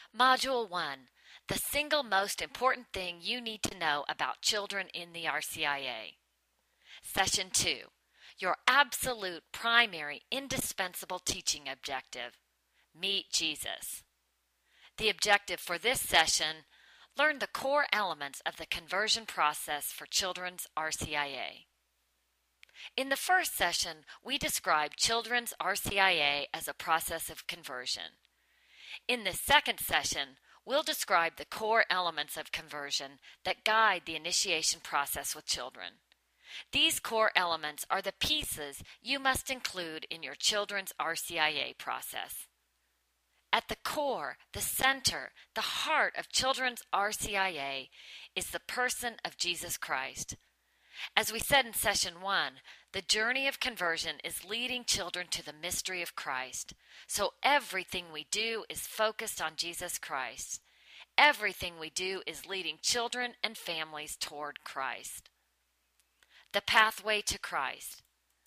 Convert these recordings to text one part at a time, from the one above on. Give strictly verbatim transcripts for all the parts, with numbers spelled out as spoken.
Module one, the single most important thing you need to know about children in the R C I A. Session two, your absolute primary indispensable teaching objective, meet Jesus. The objective for this session, learn the core elements of the conversion process for children's R C I A. In the first session, we described children's R C I A as a process of conversion. In this second session, we'll describe the core elements of conversion that guide the initiation process with children. These core elements are the pieces you must include in your children's R C I A process. At the core, the center, the heart of children's R C I A is the person of Jesus Christ. As we said in session one, the journey of conversion is leading children to the mystery of Christ. So everything we do is focused on Jesus Christ. Everything we do is leading children and families toward Christ. The pathway to Christ.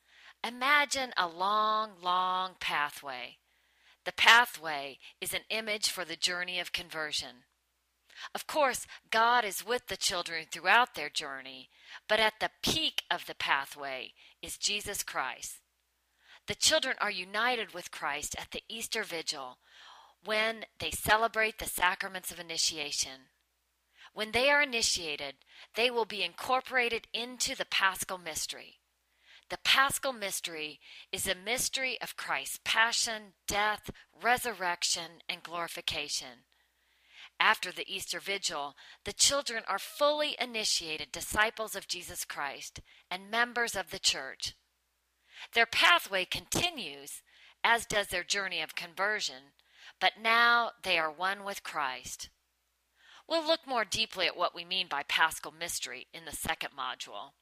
Imagine a long, long pathway. The pathway is an image for the journey of conversion. Of course, God is with the children throughout their journey, but at the peak of the pathway is Jesus Christ. The children are united with Christ at the Easter Vigil when they celebrate the sacraments of initiation. When they are initiated, they will be incorporated into the Paschal mystery. The Paschal mystery is a mystery of Christ's passion, death, resurrection, and glorification. After the Easter Vigil, the children are fully initiated disciples of Jesus Christ and members of the Church. Their pathway continues, as does their journey of conversion, but now they are one with Christ. We'll look more deeply at what we mean by Paschal mystery in the second module.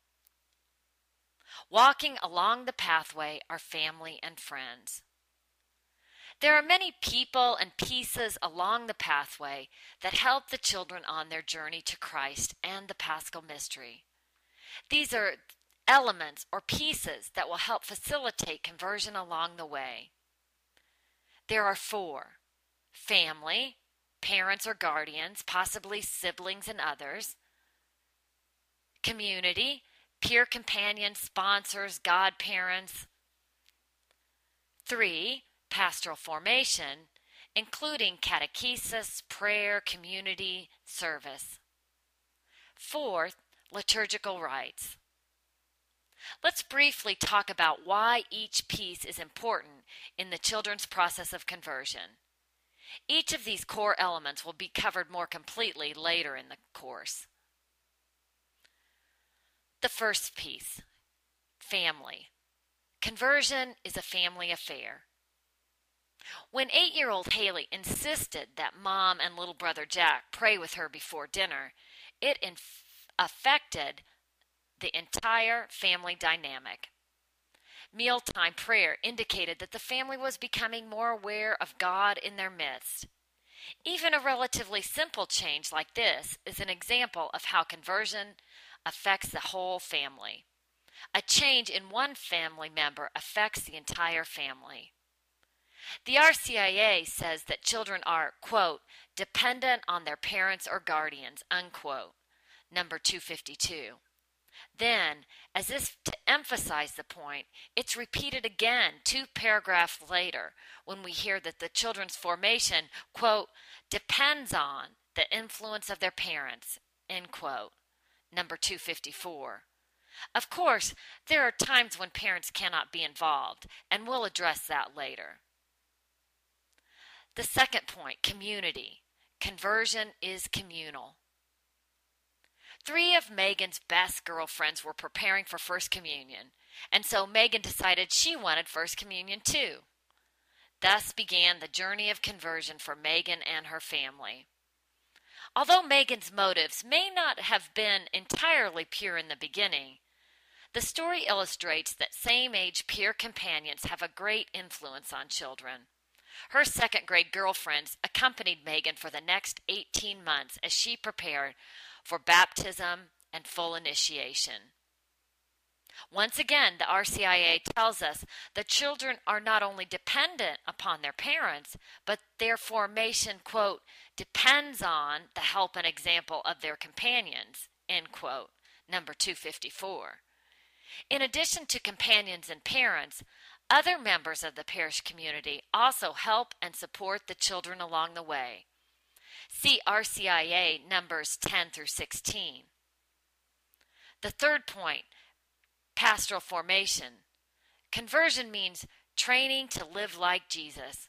Walking along the pathway are family and friends. There are many people and pieces along the pathway that help the children on their journey to Christ and the Paschal mystery. These are elements or pieces that will help facilitate conversion along the way. There are four: family, parents or guardians, possibly siblings and others; community, peer companions, sponsors, godparents; three, pastoral formation, including catechesis, prayer, community, service; fourth, liturgical rites. Let's briefly talk about why each piece is important in the children's process of conversion. Each of these core elements will be covered more completely later in the course. The first piece, family. Conversion is a family affair. When eight-year-old Haley insisted that Mom and little brother Jack pray with her before dinner, it inf- affected the entire family dynamic. Mealtime prayer indicated that the family was becoming more aware of God in their midst. Even a relatively simple change like this is an example of how conversion affects the whole family. A change in one family member affects the entire family. The R C I A says that children are, quote, dependent on their parents or guardians, unquote, number two fifty-two. Then, as if to emphasize the point, it's repeated again two paragraphs later when we hear that the children's formation, quote, depends on the influence of their parents, end quote, number two fifty-four. Of course, there are times when parents cannot be involved, and we'll address that later. The second point, community. Conversion is communal. Three of Megan's best girlfriends were preparing for First Communion, and so Megan decided she wanted First Communion too. Thus began the journey of conversion for Megan and her family. Although Megan's motives may not have been entirely pure in the beginning, the story illustrates that same-age peer companions have a great influence on children. Her second-grade girlfriends accompanied Megan for the next eighteen months as she prepared for baptism and full initiation. Once again, the R C I A tells us the children are not only dependent upon their parents, but their formation, quote, depends on the help and example of their companions, end quote, number two fifty-four. In addition to companions and parents, other members of the parish community also help and support the children along the way. See R C I A numbers ten through sixteen. The third point, pastoral formation. Conversion means training to live like Jesus.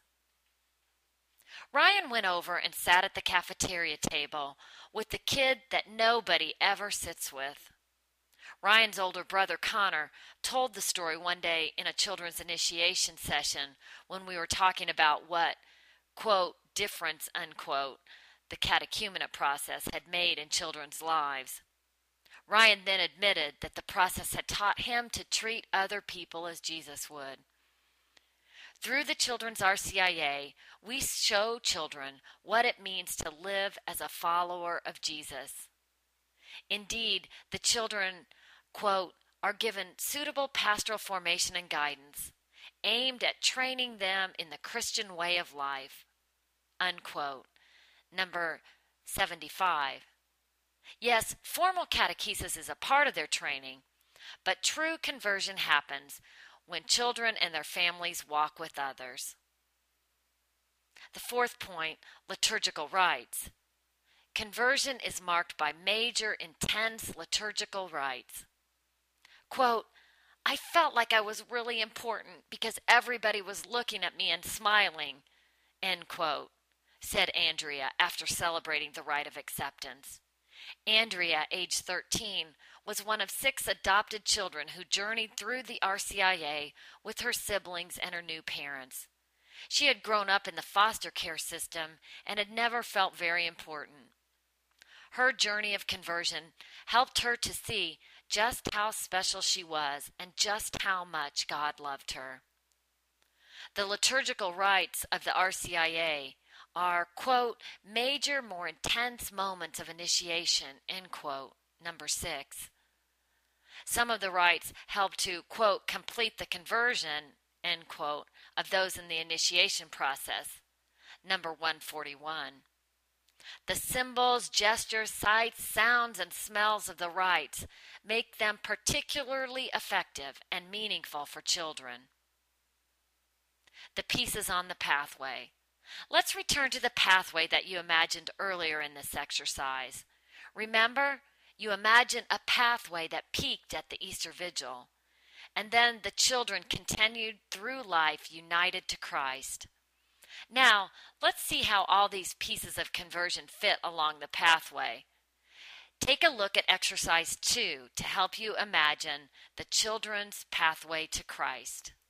Ryan went over and sat at the cafeteria table with the kid that nobody ever sits with. Ryan's older brother, Connor, told the story one day in a children's initiation session when we were talking about what, quote, difference, unquote, the catechumenate process had made in children's lives. Ryan then admitted that the process had taught him to treat other people as Jesus would. Through the Children's R C I A, we show children what it means to live as a follower of Jesus. Indeed, the children, quote, are given suitable pastoral formation and guidance, aimed at training them in the Christian way of life, unquote, number seventy-five. Yes, formal catechesis is a part of their training, but true conversion happens when children and their families walk with others. The fourth point, liturgical rites. Conversion is marked by major, intense liturgical rites. Quote, I felt like I was really important because everybody was looking at me and smiling, end quote, said Andrea after celebrating the rite of acceptance. Andrea, age thirteen, was one of six adopted children who journeyed through the R C I A with her siblings and her new parents. She had grown up in the foster care system and had never felt very important. Her journey of conversion helped her to see just how special she was and just how much God loved her. The liturgical rites of the R C I A are, quote, major, more intense moments of initiation, end quote, number six. Some of the rites help to, quote, complete the conversion, end quote, of those in the initiation process, number one forty-one. The symbols, gestures, sights, sounds, and smells of the rites make them particularly effective and meaningful for children. The pieces on the pathway. Let's return to the pathway that you imagined earlier in this exercise. Remember, you imagined a pathway that peaked at the Easter Vigil, and then the children continued through life united to Christ. Now, let's see how all these pieces of conversion fit along the pathway. Take a look at exercise two to help you imagine the children's pathway to Christ.